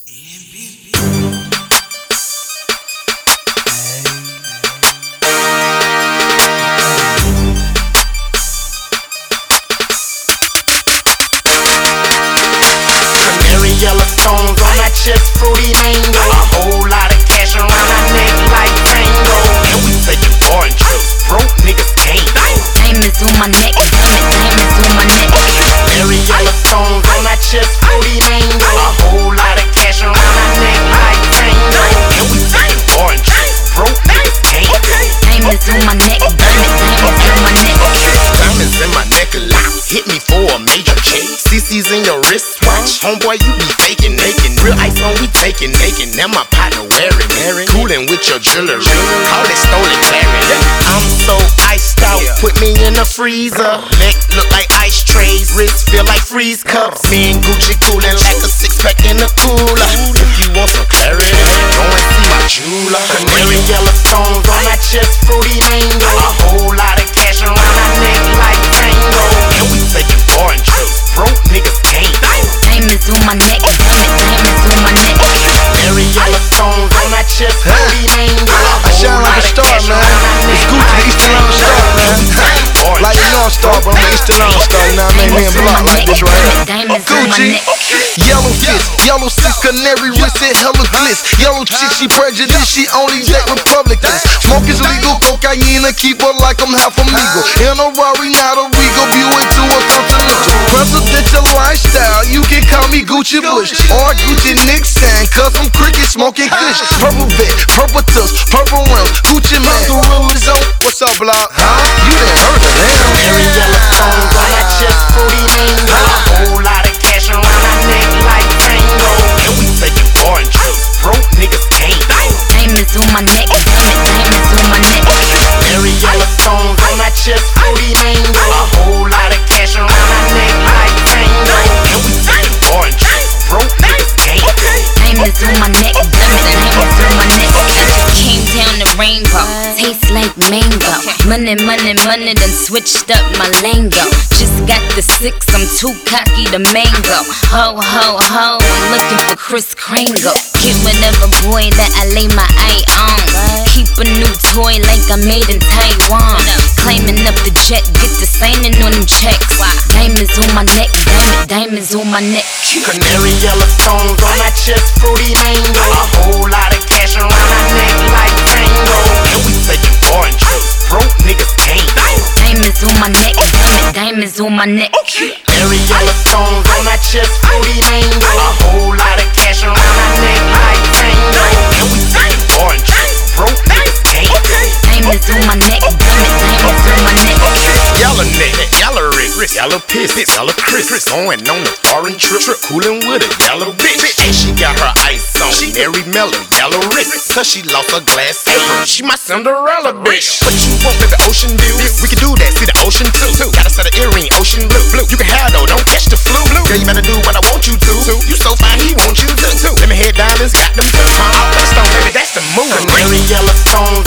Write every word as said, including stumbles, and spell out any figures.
Yellow stones on my chest, fruity mango. A whole lot of cash around my neck like tango. And we taking foreign trips, broke niggas can't. Diamonds on my neck, diamonds on my neck. Very yellow stones on my chest, fruity mango. A whole lot of cash around my neck like tango. And we taking foreign trips, broke niggas can't. Diamonds on my neck, diamonds, diamonds on my neck. Diamonds in my necklace, hit me for a major case. C C's in your wristwatch, homeboy you be faking, making real ice on we taking, making. Now my partner wearing, wearing, coolin' with your jewelry, call it stolen clarity. I'm so iced out, put me in the freezer. Neck look like ice trays, wrist feel like freeze cups. Me and Gucci coolin' like a six pack in the cooler. If you want some clarity, go and see my jeweler. Canary yellow stones on my chest, fruity mango. A whole lot of cash around my neck like tango. And we taking foreign trips, broke niggas can't. Diamonds on my neck, diamonds, diamonds on my neck. Very yellow stones on my chest, fruity mango. I shine like a star, man. It's Gucci, the Eastern Lounge star, man. Like a North Star, but I'm an Eastern Lounge star, you know what I mean? Me and Block like this right here. Diamonds on my Gucci, neck. yellow fist, yellow six, canary wrist, it hella glitz. Yellow chick, she prejudiced, she only date Republicans. Smoke is legal, cocaine, I keep her like I'm half amigo. In a Rari, not a Regal, Buick to a Continental. Presidential lifestyle, you can call me Gucci Bush or Gucci Nixon, cause I'm cricket smoking kush. Purple vet, purple tusk, purple rims, Gucci man, gorillas on. What's up, Block? Huh? You done heard of them? Very yellow stones on my chest, fruity mango. A whole lot of cash around my neck like tango. And we taking foreign trips, broke niggas can't. Diamonds on my neck, diamonds, diamonds on my neck. Very yellow stones on my chest, fruity mango. A whole lot of cash around my neck like tango. And we taking foreign trips, broke niggas can't. Diamonds on my neck, diamonds, diamonds on my neck. I just came down the rainbow, tastes like mango. Money, money, money, done switched up my lingo. Just got the six, I'm too cocky to mango. Ho, ho, ho, I'm looking for Chris Kringle. Get whatever boy that I lay my eye on. Keep a new toy like I made in Taiwan. Climbing up the jet, get the signing on them checks. Diamonds on my neck, diamond, diamonds on my neck. Canary yellow stones on my chest, fruity mango. A whole lot of cash around my neck like tango. And we taking foreign trips, broke niggas can't. Diamonds on my neck, diamond, diamonds on my neck. Very yellow stones on my chest, fruity mango. A whole lot of cash around my neck like tango. And we taking foreign trips, broke niggas can't. Diamonds on my neck, diamonds, diamonds on my neck. Yellow neck, yellow wrist, yellow piss, yellow Chris. Going on a foreign trip, coolin' with a yellow bitch. And she got her ice on, Mary Mellow, yellow wrist. Cause she lost her glass apron, she my Cinderella bitch. What you want, baby, ocean view? We can do that, see the ocean too. Got a set of earring, ocean blue. You can have though, don't catch the flu. Girl, you better do what I want you to. You so fine, he want you to. Let me head diamonds, got them too. Huh? Stone, baby, that's the move. Canary yellow stones